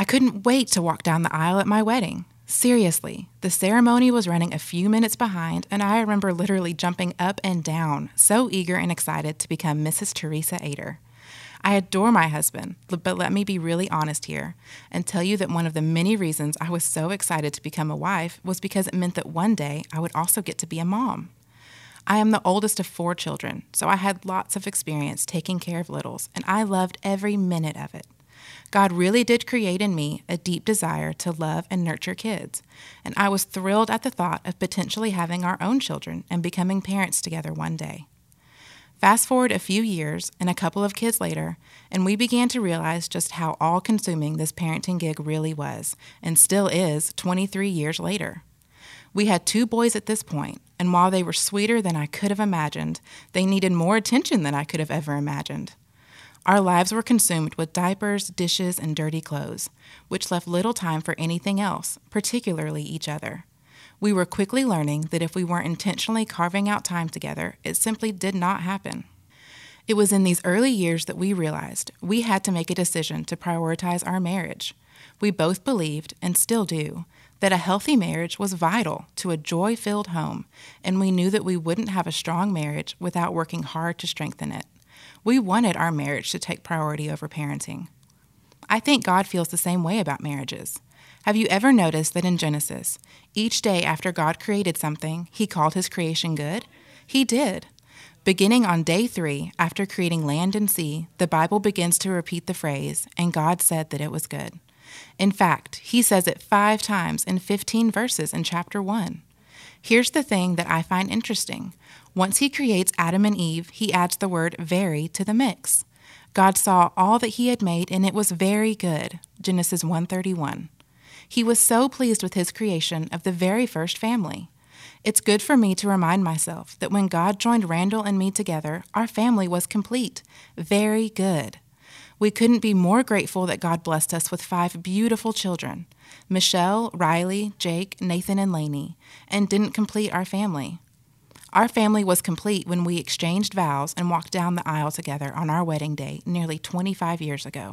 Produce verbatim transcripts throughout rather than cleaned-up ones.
couldn't wait to walk down the aisle at my wedding. Seriously, the ceremony was running a few minutes behind, and I remember literally jumping up and down, so eager and excited to become Missus Teresa Ader. I adore my husband, but let me be really honest here and tell you that one of the many reasons I was so excited to become a wife was because it meant that one day I would also get to be a mom. I am the oldest of four children, so I had lots of experience taking care of littles, and I loved every minute of it. God really did create in me a deep desire to love and nurture kids, and I was thrilled at the thought of potentially having our own children and becoming parents together one day. Fast forward a few years and a couple of kids later, and we began to realize just how all-consuming this parenting gig really was, and still is twenty-three years later. We had two boys at this point, and while they were sweeter than I could have imagined, they needed more attention than I could have ever imagined. Our lives were consumed with diapers, dishes, and dirty clothes, which left little time for anything else, particularly each other. We were quickly learning that if we weren't intentionally carving out time together, it simply did not happen. It was in these early years that we realized we had to make a decision to prioritize our marriage. We both believed, and still do, that a healthy marriage was vital to a joy-filled home, and we knew that we wouldn't have a strong marriage without working hard to strengthen it. We wanted our marriage to take priority over parenting. I think God feels the same way about marriages. Have you ever noticed that in Genesis, each day after God created something, he called his creation good? He did. Beginning on day three, after creating land and sea, the Bible begins to repeat the phrase, and God said that it was good. In fact, he says it five times in fifteen verses in chapter one. Here's the thing that I find interesting. Once he creates Adam and Eve, he adds the word very to the mix. God saw all that he had made, and it was very good. Genesis one thirty-one. He was so pleased with his creation of the very first family. It's good for me to remind myself that when God joined Randall and me together, our family was complete. Very good. We couldn't be more grateful that God blessed us with five beautiful children, Michelle, Riley, Jake, Nathan, and Lainey, and didn't complete our family. Our family was complete when we exchanged vows and walked down the aisle together on our wedding day nearly twenty-five years ago.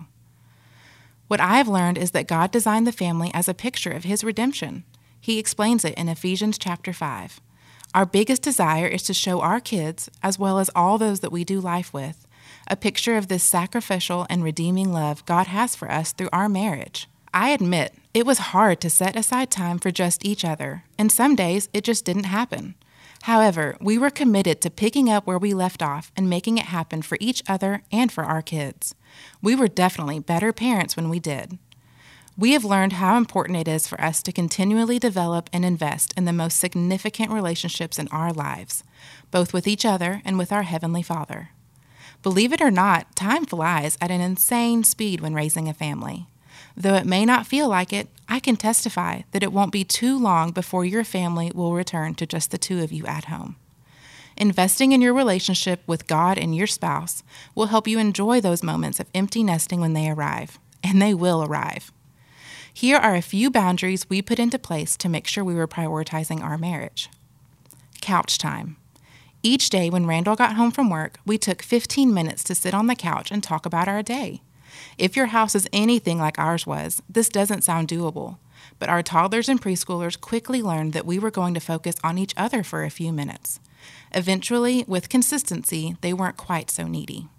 What I have learned is that God designed the family as a picture of his redemption. He explains it in Ephesians chapter five. Our biggest desire is to show our kids, as well as all those that we do life with, a picture of this sacrificial and redeeming love God has for us through our marriage. I admit, it was hard to set aside time for just each other, and some days it just didn't happen. However, we were committed to picking up where we left off and making it happen for each other and for our kids. We were definitely better parents when we did. We have learned how important it is for us to continually develop and invest in the most significant relationships in our lives, both with each other and with our Heavenly Father. Believe it or not, time flies at an insane speed when raising a family. Though it may not feel like it, I can testify that it won't be too long before your family will return to just the two of you at home. Investing in your relationship with God and your spouse will help you enjoy those moments of empty nesting when they arrive, and they will arrive. Here are a few boundaries we put into place to make sure we were prioritizing our marriage. Couch time. Each day when Randall got home from work, we took fifteen minutes to sit on the couch and talk about our day. If your house is anything like ours was, this doesn't sound doable, but our toddlers and preschoolers quickly learned that we were going to focus on each other for a few minutes. Eventually, with consistency, they weren't quite so needy.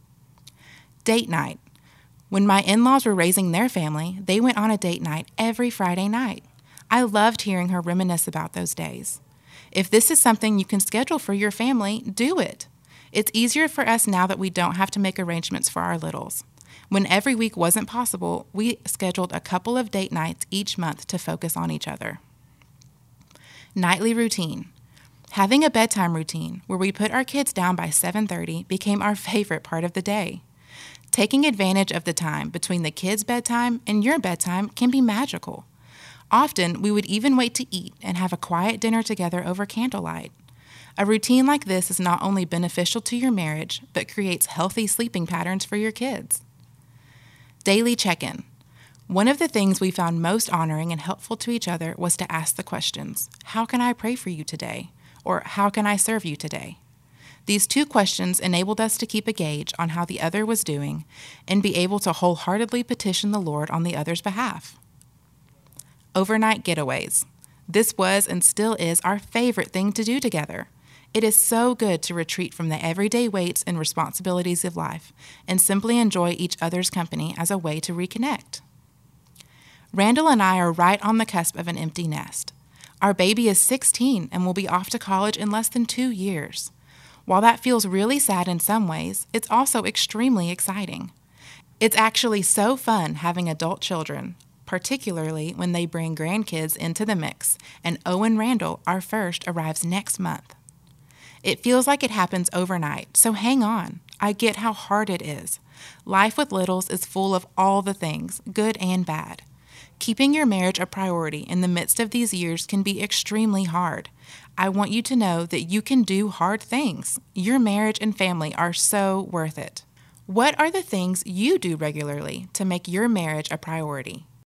Date night. When my in-laws were raising their family, they went on a date night every Friday night. I loved hearing her reminisce about those days. If this is something you can schedule for your family, do it. It's easier for us now that we don't have to make arrangements for our littles. When every week wasn't possible, we scheduled a couple of date nights each month to focus on each other. Nightly routine. Having a bedtime routine where we put our kids down by seven thirty became our favorite part of the day. Taking advantage of the time between the kids' bedtime and your bedtime can be magical. Often, we would even wait to eat and have a quiet dinner together over candlelight. A routine like this is not only beneficial to your marriage, but creates healthy sleeping patterns for your kids. Daily check-in. One of the things we found most honoring and helpful to each other was to ask the questions, "How can I pray for you today?" or "How can I serve you today?" These two questions enabled us to keep a gauge on how the other was doing and be able to wholeheartedly petition the Lord on the other's behalf. Overnight getaways. This was and still is our favorite thing to do together. It is so good to retreat from the everyday weights and responsibilities of life and simply enjoy each other's company as a way to reconnect. Randall and I are right on the cusp of an empty nest. Our baby is sixteen and will be off to college in less than two years. While that feels really sad in some ways, it's also extremely exciting. It's actually so fun having adult children, particularly when they bring grandkids into the mix, and Owen Randall, our first, arrives next month. It feels like it happens overnight, so hang on. I get how hard it is. Life with littles is full of all the things, good and bad. Keeping your marriage a priority in the midst of these years can be extremely hard. I want you to know that you can do hard things. Your marriage and family are so worth it. What are the things you do regularly to make your marriage a priority?